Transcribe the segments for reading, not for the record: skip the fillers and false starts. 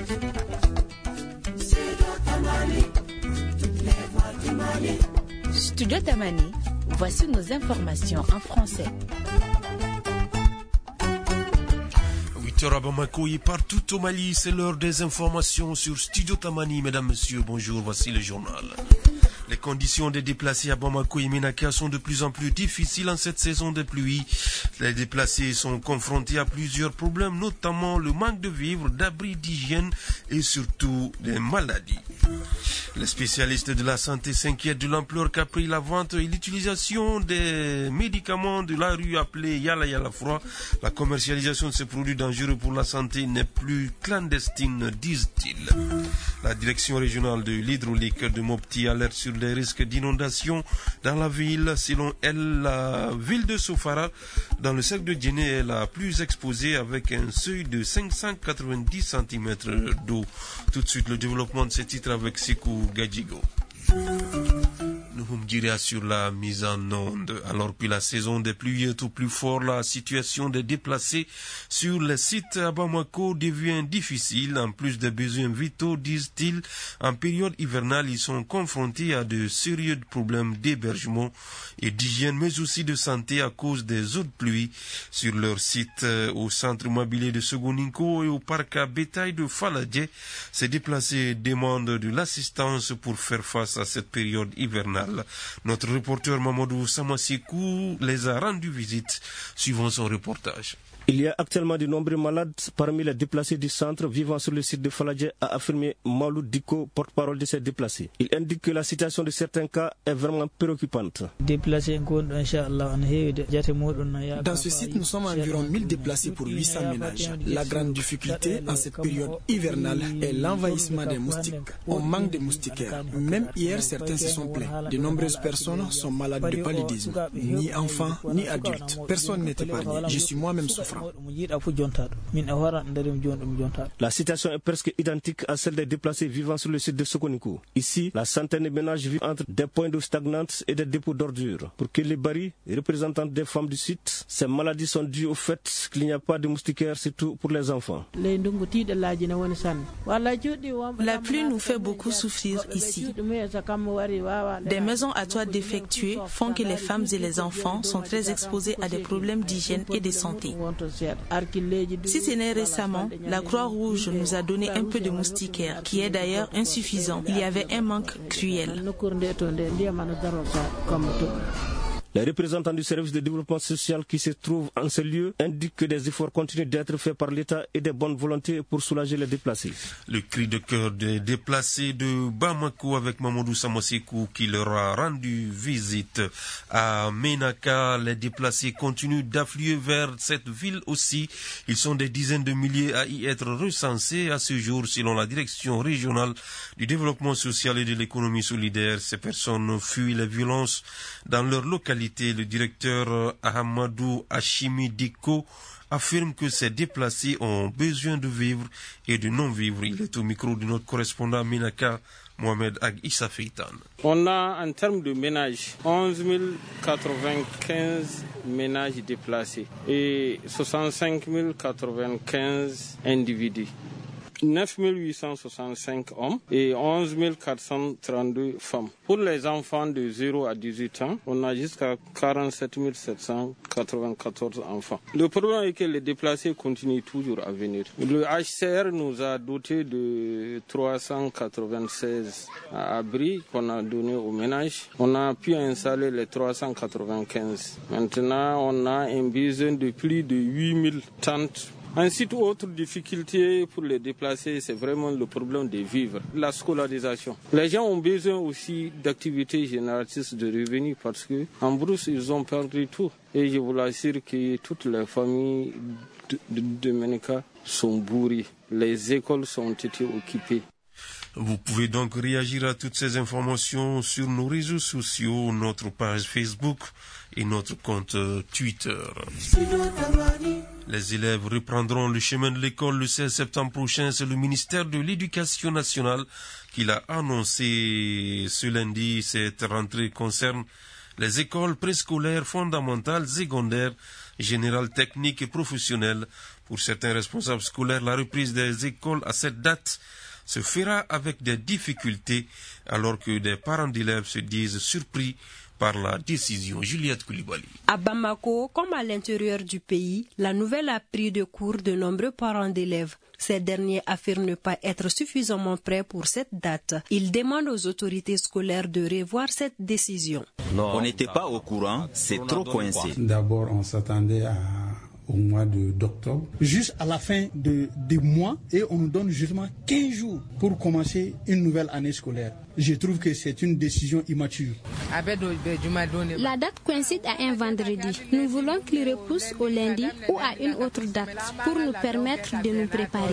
Studio Tamani, voici nos informations en français. 8h à Bamako et partout au Mali, c'est l'heure des informations sur Studio Tamani. Mesdames, Messieurs, bonjour, voici le journal. Les conditions des déplacés à Bamako et Ménaka sont de plus en plus difficiles en cette saison de pluie. Les déplacés sont confrontés à plusieurs problèmes, notamment le manque de vivres, d'abris, d'hygiène et surtout des maladies. Les spécialistes de la santé s'inquiètent de l'ampleur qu'a pris la vente et l'utilisation des médicaments de la rue appelés Yala Yala Froid. La commercialisation de ces produits dangereux pour la santé n'est plus clandestine, disent-ils. La direction régionale de l'hydraulique de Mopti alerte sur les risques d'inondation dans la ville. Selon elle, la ville de Sofara, dans le cercle de Djéné, est la plus exposée avec un seuil de 590 cm d'eau. Tout de suite, le développement de ces titres avec Sekou Gadjigo. Nous sur la mise en onde. Alors que la saison des pluies est au plus fort, la situation des déplacés sur les sites à Bamako devient difficile. En plus des besoins vitaux, disent-ils, en période hivernale, ils sont confrontés à de sérieux problèmes d'hébergement et d'hygiène, mais aussi de santé à cause des eaux de pluie. Sur leur site au centre mobilier de Sogoninko et au parc à bétail de Faladje, ces déplacés demandent de l'assistance pour faire face à cette période hivernale. Notre reporter Mamadou Samassikou les a rendu visite, suivant son reportage. Il y a actuellement de nombreux malades parmi les déplacés du centre vivant sur le site de Faladje, a affirmé Maulou Diko, porte-parole de ces déplacés. Il indique que la situation de certains cas est vraiment préoccupante. Dans ce site, nous sommes environ 1000 déplacés pour 800 ménages. La grande difficulté en cette période hivernale est l'envahissement des moustiques. On manque de moustiquaires. Même hier, certains se sont plaints. De nombreuses personnes sont malades de paludisme. Ni enfants, ni adultes. Personne n'est épargné. Je suis moi-même souffrant. La situation est presque identique à celle des déplacés vivant sur le site de Sokoniko. Ici, la centaine de ménages vivent entre des points d'eau stagnantes et des dépôts d'ordures. Pour que les Bari, représentants des femmes du site, ces maladies sont dues au fait qu'il n'y a pas de moustiquaires, surtout pour les enfants. La pluie nous fait beaucoup souffrir ici. Des maisons à toit défectueux font que les femmes et les enfants sont très exposés à des problèmes d'hygiène et de santé. Si ce n'est récemment, la Croix-Rouge nous a donné un peu de moustiquaires, qui est d'ailleurs insuffisant. Il y avait un manque cruel. Les représentants du service de développement social qui se trouvent en ce lieu indiquent que des efforts continuent d'être faits par l'État et des bonnes volontés pour soulager les déplacés. Le cri de cœur des déplacés de Bamako avec Mamadou Samassikou qui leur a rendu visite à Ménaka. Les déplacés continuent d'affluer vers cette ville aussi. Ils sont des dizaines de milliers à y être recensés à ce jour selon la direction régionale du développement social et de l'économie solidaire. Ces personnes fuient les violences dans leur localité. Le directeur Ahamadou Hachimi Diko affirme que ces déplacés ont besoin de vivre et de non-vivre. Il est au micro de notre correspondant à Ménaka, Mohamed Ag Issa Feitan. On a en termes de ménages 11 095 ménages déplacés et 65 095 individus. 9 865 hommes et 11 432 femmes. Pour les enfants de 0 à 18 ans, on a jusqu'à 47 794 enfants. Le problème est que les déplacés continuent toujours à venir. Le HCR nous a doté de 396 abris qu'on a donnés aux ménages. On a pu installer les 395. Maintenant, on a un besoin de plus de 8000 tentes. Ensuite, autre difficulté pour les déplacés, c'est vraiment le problème de vivre, la scolarisation. Les gens ont besoin aussi d'activités génératrices de revenus parce que en brousse, ils ont perdu tout. Et je vous l'assure que toutes les familles de Ménaka sont bourrées. Les écoles ont été occupées. Vous pouvez donc réagir à toutes ces informations sur nos réseaux sociaux, notre page Facebook et notre compte Twitter. Les élèves reprendront le chemin de l'école le 16 septembre prochain. C'est le ministère de l'Éducation nationale qui l'a annoncé ce lundi. Cette rentrée concerne les écoles préscolaires, fondamentales, secondaires, générales, techniques et professionnelles. Pour certains responsables scolaires, la reprise des écoles à cette date se fera avec des difficultés, alors que des parents d'élèves se disent surpris par la décision. Juliette Koulibaly. À Bamako, comme à l'intérieur du pays, la nouvelle a pris de court de nombreux parents d'élèves. Ces derniers affirment ne pas être suffisamment prêts pour cette date. Ils demandent aux autorités scolaires de revoir cette décision. On n'était pas au courant, c'est trop coincé. D'abord, on s'attendait au mois d'octobre, juste à la fin des mois, et on nous donne justement 15 jours pour commencer une nouvelle année scolaire. Je trouve que c'est une décision immature. La date coïncide à un vendredi. Nous voulons qu'il repousse au lundi ou à une autre date pour nous permettre de nous préparer.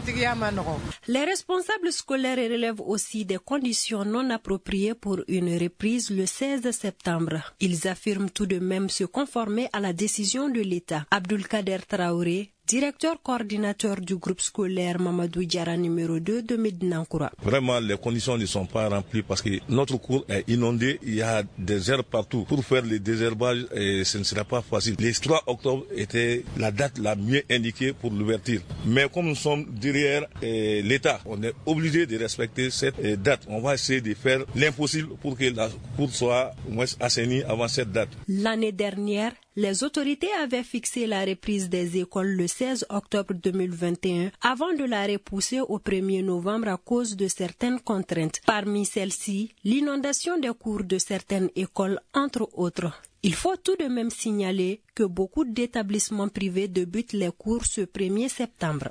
Les responsables scolaires relèvent aussi des conditions non appropriées pour une reprise le 16 septembre. Ils affirment tout de même se conformer à la décision de l'État. Abdulkader Traoré, directeur coordinateur du groupe scolaire Mamadou Diara numéro 2 de Medinankoura. Vraiment, les conditions ne sont pas remplies parce que notre cours est inondé, il y a des herbes partout. Pour faire le désherbage, ce ne sera pas facile. Le 3 octobre était la date la mieux indiquée pour l'ouverture. Mais comme nous sommes derrière l'État, on est obligé de respecter cette date. On va essayer de faire l'impossible pour que la cour soit assainie avant cette date. L'année dernière, les autorités avaient fixé la reprise des écoles le 16 octobre 2021 avant de la repousser au 1er novembre à cause de certaines contraintes. Parmi celles-ci, l'inondation des cours de certaines écoles, entre autres. Il faut tout de même signaler que beaucoup d'établissements privés débutent les cours ce 1er septembre.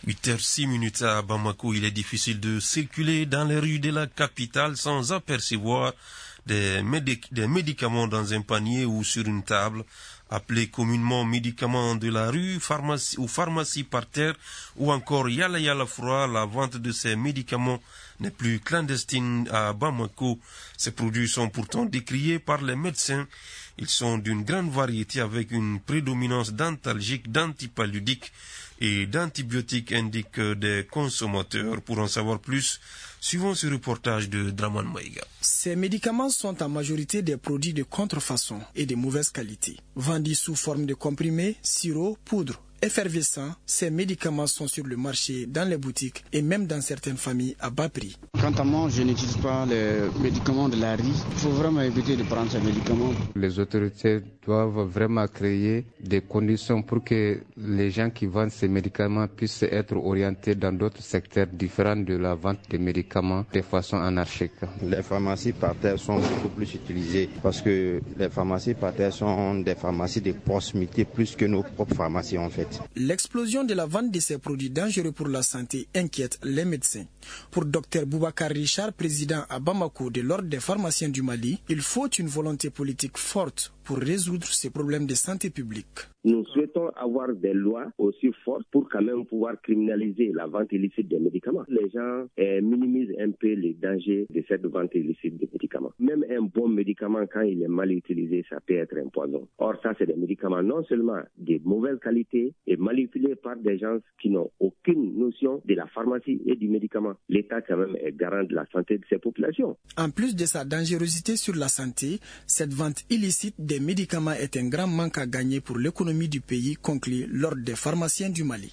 8h06 à Bamako, il est difficile de circuler dans les rues de la capitale sans apercevoir des médicaments dans un panier ou sur une table, appelés communément médicaments de la rue, pharmacie ou pharmacie par terre, ou encore Yala Yala Froid. La vente de ces médicaments n'est plus clandestine à Bamako. Ces produits sont pourtant décriés par les médecins. Ils sont d'une grande variété avec une prédominance d'antalgiques, d'antipaludiques et d'antibiotiques, indiquent des consommateurs. Pour en savoir plus, suivons ce reportage de Draman Maïga. Ces médicaments sont en majorité des produits de contrefaçon et de mauvaise qualité. Vendus sous forme de comprimés, sirops, poudres, effervescents, ces médicaments sont sur le marché, dans les boutiques et même dans certaines familles à bas prix. Quant à moi, je n'utilise pas les médicaments de la rue. Il faut vraiment éviter de prendre ces médicaments. Les autorités doivent vraiment créer des conditions pour que les gens qui vendent ces médicaments puissent être orientés dans d'autres secteurs différents de la vente des médicaments de façon anarchique. Les pharmacies par terre sont beaucoup plus utilisées parce que les pharmacies par terre sont des pharmacies de proximité plus que nos propres pharmacies en fait. L'explosion de la vente de ces produits dangereux pour la santé inquiète les médecins. Pour Dr Boubacar Richard, président à Bamako de l'Ordre des pharmaciens du Mali, il faut une volonté politique forte pour résoudre ces problèmes de santé publique. Nous souhaitons avoir des lois aussi fortes pour quand même pouvoir criminaliser la vente illicite des médicaments. Les gens minimisent un peu les dangers de cette vente illicite des médicaments. Même un bon médicament, quand il est mal utilisé, ça peut être un poison. Or, ça, c'est des médicaments non seulement de mauvaise qualité et manipulés par des gens qui n'ont aucune notion de la pharmacie et du médicament. L'État, quand même, est garant de la santé de ses populations. En plus de sa dangerosité sur la santé, cette vente illicite des médicaments est un grand manque à gagner pour l'économie du pays, conclut l'Ordre des pharmaciens du Mali.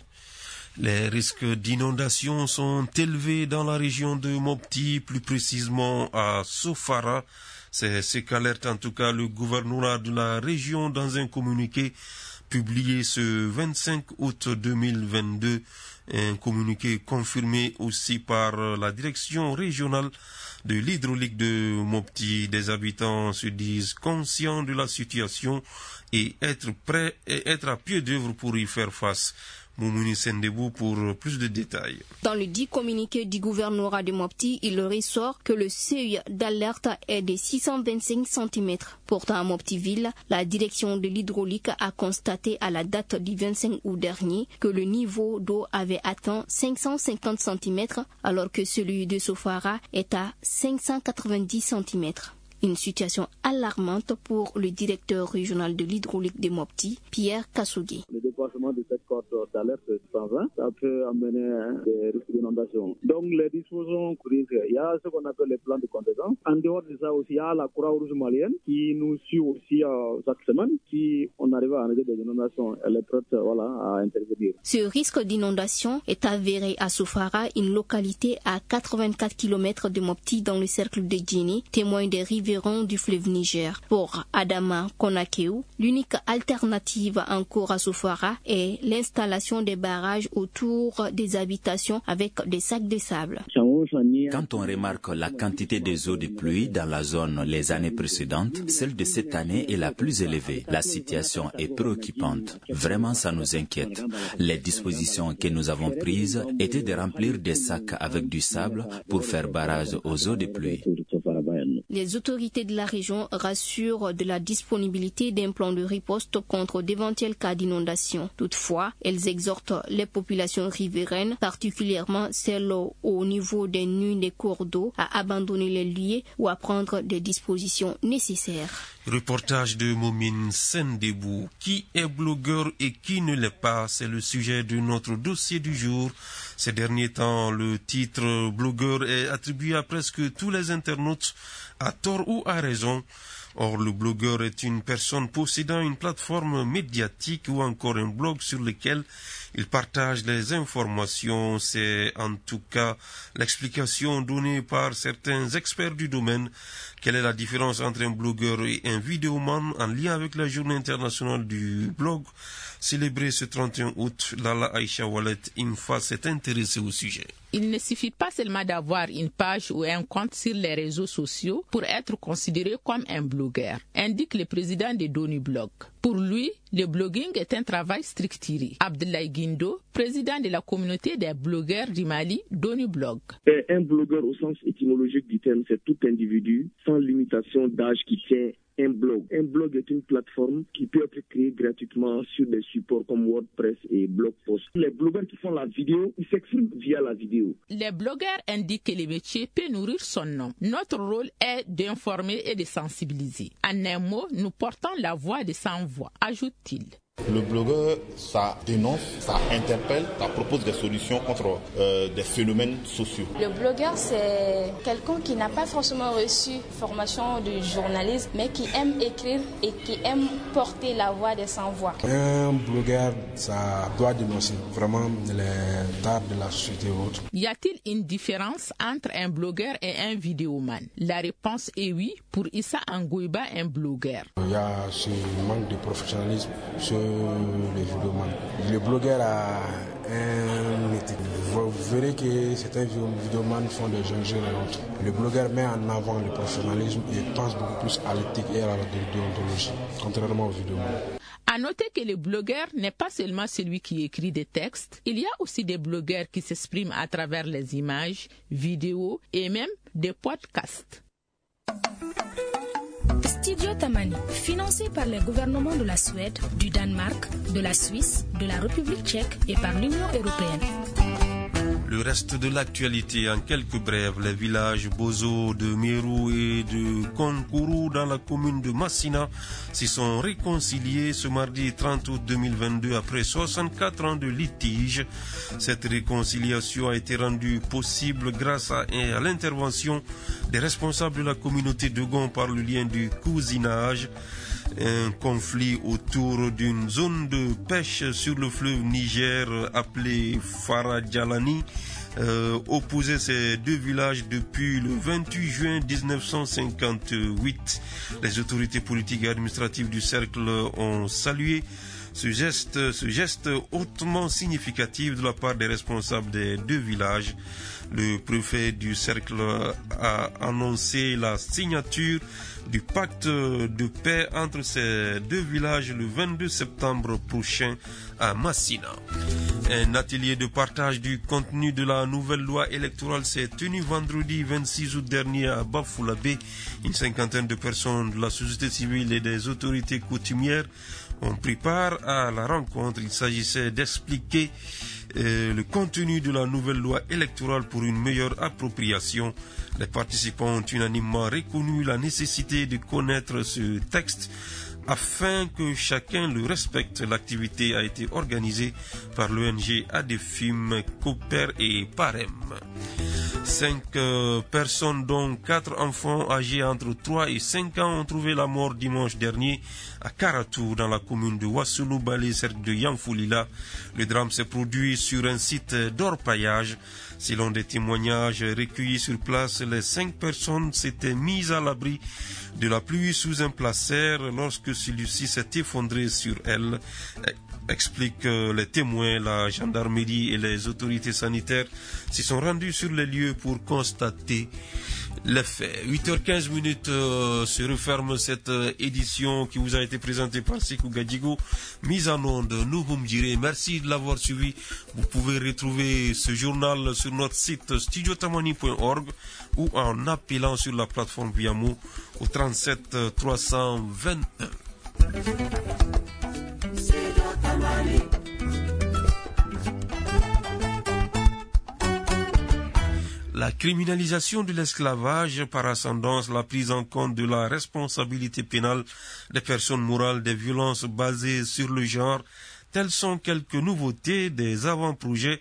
Les risques d'inondation sont élevés dans la région de Mopti, plus précisément à Sofara. C'est ce qu'alerte en tout cas le gouvernorat de la région dans un communiqué publié ce 25 août 2022. Un communiqué confirmé aussi par la direction régionale de l'hydraulique de Mopti. Des habitants se disent conscients de la situation et être prêts et être à pied d'œuvre pour y faire face. Moumouni Sendebou pour plus de détails. Dans le dit communiqué du gouvernorat de Mopti, il ressort que le seuil d'alerte est de 625 cm. Pourtant à Mopti-Ville, la direction de l'hydraulique a constaté à la date du 25 août dernier que le niveau d'eau avait atteint 550 cm alors que celui de Sofara est à 590 cm. Une situation alarmante pour le directeur régional de l'hydraulique de Mopti, Pierre Kassougi. Le dépassement de cette corde d'alerte 120, ça peut amener des risques d'inondation. Donc les dispositions prises, il y a ce qu'on appelle les plans de contingence. En dehors de ça aussi, il y a la Croix-Rouge malienne qui nous suit aussi chaque semaine. Si on arrive à arrêter des inondations, elle est prête à intervenir. Ce risque d'inondation est avéré à Soufara, une localité à 84 km de Mopti dans le cercle de Djini, témoin des riverains du fleuve Niger. Pour Adama Konakeu, l'unique alternative en cours à Soufara est l'installation des barrages autour des habitations avec des sacs de sable. Quand on remarque la quantité des eaux de pluie dans la zone les années précédentes, celle de cette année est la plus élevée. La situation est préoccupante. Vraiment, ça nous inquiète. Les dispositions que nous avons prises étaient de remplir des sacs avec du sable pour faire barrage aux eaux de pluie. Les autorités de la région rassurent de la disponibilité d'un plan de riposte contre d'éventuels cas d'inondation. Toutefois, elles exhortent les populations riveraines, particulièrement celles au niveau des nuits des cours d'eau, à abandonner les lieux ou à prendre des dispositions nécessaires. Reportage de Momine Sendebou. Qui est blogueur et qui ne l'est pas, c'est le sujet de notre dossier du jour. Ces derniers temps, le titre blogueur est attribué à presque tous les internautes, à tort ou à raison. Or, le blogueur est une personne possédant une plateforme médiatique ou encore un blog sur lequel il partage les informations. C'est en tout cas l'explication donnée par certains experts du domaine. Quelle est la différence entre un blogueur et un vidéoman en lien avec la journée internationale du blog célébrée ce 31 août? Lala Aïcha Wallet Imfa s'est intéressée au sujet. Il ne suffit pas seulement d'avoir une page ou un compte sur les réseaux sociaux pour être considéré comme un blogueur, indique le président de Doni Blog. Pour lui, le blogging est un travail structuré. Abdoulaye Guindo, président de la communauté des blogueurs du Mali, Doni Blog. Un blogueur au sens étymologique du terme, c'est tout individu sans limitation d'âge qui tient un blog. Un blog est une plateforme qui peut être créée gratuitement sur des supports comme WordPress et Blogpost. Les blogueurs qui font la vidéo, ils s'expriment via la vidéo. Les blogueurs indiquent que le métier peut nourrir son nom. Notre rôle est d'informer et de sensibiliser. En un mot, nous portons la voix de sans voix, ajoute-t-il. Le blogueur, ça dénonce, ça interpelle, ça propose des solutions contre des phénomènes sociaux. Le blogueur, c'est quelqu'un qui n'a pas forcément reçu formation de journalisme, mais qui aime écrire et qui aime porter la voix des sans-voix. Un blogueur, ça doit dénoncer vraiment les tares de la société ou autre. Y a-t-il une différence entre un blogueur et un vidéoman? La réponse est oui pour Issa Angouiba, un blogueur. Il y a ce manque de professionnalisme sur les vidéomans. Le blogueur a un éthique. Vous verrez que certains vidéomans font des jeunes et autres. Le blogueur met en avant le professionnalisme et pense beaucoup plus à l'éthique et à la déontologie, contrairement aux vidéomans. À noter que le blogueur n'est pas seulement celui qui écrit des textes, il y a aussi des blogueurs qui s'expriment à travers les images, vidéos et même des podcasts. Studio Tamani, financé par les gouvernements de la Suède, du Danemark, de la Suisse, de la République tchèque et par l'Union européenne. Le reste de l'actualité en quelques brèves. Les villages Bozo, de Meru et de Konkuru dans la commune de Massina s'y sont réconciliés ce mardi 30 août 2022 après 64 ans de litige. Cette réconciliation a été rendue possible grâce à l'intervention des responsables de la communauté de Gon par le lien du cousinage. Un conflit autour d'une zone de pêche sur le fleuve Niger appelée Faradjalani opposait ces deux villages depuis le 28 juin 1958. Les autorités politiques et administratives du cercle ont salué ce geste hautement significatif de la part des responsables des deux villages. Le préfet du cercle a annoncé la signature du pacte de paix entre ces deux villages le 22 septembre prochain à Massina. Un atelier de partage du contenu de la nouvelle loi électorale s'est tenu vendredi 26 août dernier à Bafoulabé. Une cinquantaine de personnes de la société civile et des autorités coutumières ont pris part à la rencontre. Il s'agissait d'expliquer le contenu de la nouvelle loi électorale pour une meilleure appropriation. Les participants ont unanimement reconnu la nécessité de connaître ce texte afin que chacun le respecte. L'activité a été organisée par l'ONG ADEFIM, COPER et PAREM. 5 personnes, dont 4 enfants âgés entre 3 et 5 ans, ont trouvé la mort dimanche dernier à Karatou, dans la commune de Wassoulou, Balé, cercle de Yanfoulila. Le drame s'est produit sur un site d'orpaillage. Selon des témoignages recueillis sur place, les 5 personnes s'étaient mises à l'abri de la pluie sous un placère lorsque celui-ci s'est effondré sur elles, expliquent les témoins. La gendarmerie et les autorités sanitaires s'y sont rendus sur les lieux pour constater les faits. 8h15 se referme cette édition qui vous a été présentée par Sekou Gadjigo, mise en onde Nouhoum Djiré. Merci de l'avoir suivi. Vous pouvez retrouver ce journal sur notre site studiotamani.org ou en appelant sur la plateforme Viamo au 37 321. La criminalisation de l'esclavage par ascendance, la prise en compte de la responsabilité pénale des personnes morales des violences basées sur le genre, telles sont quelques nouveautés des avant-projets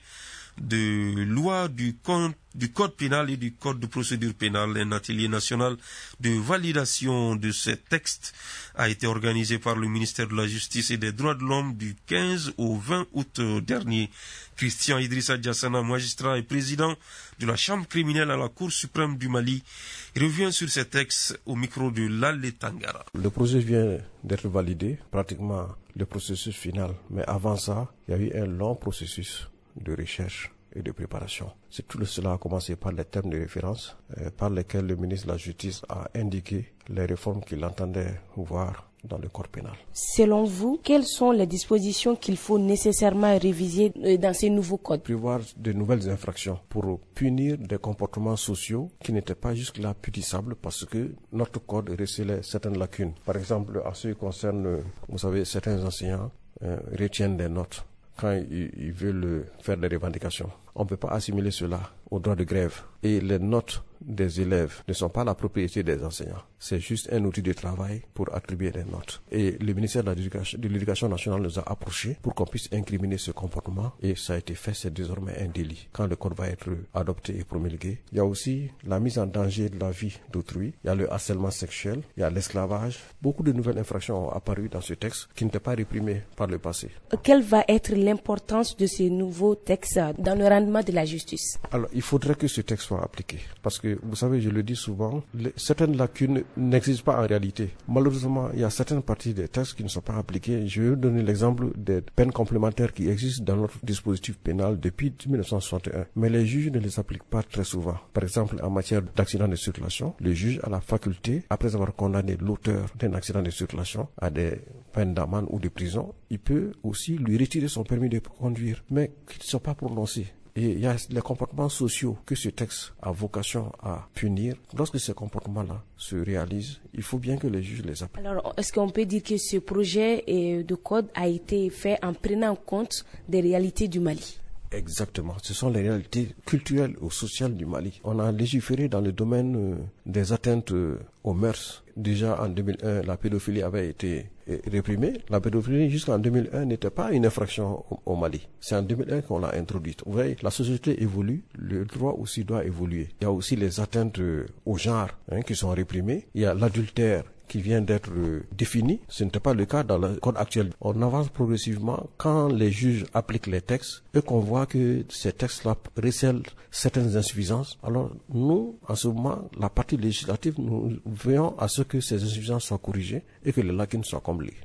de loi du Code pénal et du Code de procédure pénale. Un atelier national de validation de ces textes a été organisé par le ministère de la Justice et des Droits de l'Homme du 15 au 20 août dernier. Christian Idrissa Diassana, magistrat et président de la Chambre criminelle à la Cour suprême du Mali, revient sur ces textes au micro de Lale Tangara. Le projet vient d'être validé, pratiquement le processus final. Mais avant ça, il y a eu un long processus de recherche et de préparation. C'est tout cela a commencé par les termes de référence par lesquels le ministre de la Justice a indiqué les réformes qu'il entendait voir dans le corps pénal. Selon vous, quelles sont les dispositions qu'il faut nécessairement réviser dans ces nouveaux codes? Prévoir de nouvelles infractions pour punir des comportements sociaux qui n'étaient pas jusque-là punissables parce que notre code recelait certaines lacunes. Par exemple, en ce qui concerne, vous savez, certains enseignants retiennent des notes quand ils veulent faire des revendications. On ne peut pas assimiler cela au droit de grève. Et les notes des élèves ne sont pas la propriété des enseignants. C'est juste un outil de travail pour attribuer des notes. Et le ministère de l'Éducation nationale nous a approchés pour qu'on puisse incriminer ce comportement. Et ça a été fait, c'est désormais un délit. Quand le code va être adopté et promulgué, il y a aussi la mise en danger de la vie d'autrui. Il y a le harcèlement sexuel, il y a l'esclavage. Beaucoup de nouvelles infractions ont apparu dans ce texte qui n'étaient pas réprimées par le passé. Quelle va être l'importance de ces nouveaux textes dans le rendement de la justice? Alors, il faudrait que ce texte soit appliqué. Parce que, vous savez, je le dis souvent, certaines lacunes n'existent pas en réalité. Malheureusement, il y a certaines parties des textes qui ne sont pas appliquées. Je vais vous donner l'exemple des peines complémentaires qui existent dans notre dispositif pénal depuis 1961. Mais les juges ne les appliquent pas très souvent. Par exemple, en matière d'accident de circulation, le juge a la faculté, après avoir condamné l'auteur d'un accident de circulation à des peines d'amende ou de prison, il peut aussi lui retirer son permis de conduire, mais qui ne sont pas prononcés. Et il y a les comportements sociaux que ce texte a vocation à punir. Lorsque ces comportements-là se réalisent, il faut bien que les juges les appliquent. Alors, est-ce qu'on peut dire que ce projet de code a été fait en prenant en compte des réalités du Mali? Exactement. Ce sont les réalités culturelles ou sociales du Mali. On a légiféré dans le domaine des atteintes aux mœurs. Déjà en 2001, la pédophilie avait été réprimée. La pédophilie jusqu'en 2001 n'était pas une infraction au Mali. C'est en 2001 qu'on l'a introduite. Vous voyez, la société évolue, le droit aussi doit évoluer. Il y a aussi les atteintes au genre qui sont réprimées. Il y a l'adultère qui vient d'être défini. Ce n'était pas le cas dans le code actuel. On avance progressivement quand les juges appliquent les textes et qu'on voit que ces textes-là recèlent certaines insuffisances. Alors nous, en ce moment, la partie législative, nous veillons à ce que ces insuffisances soient corrigées et que les lacunes soient comblées.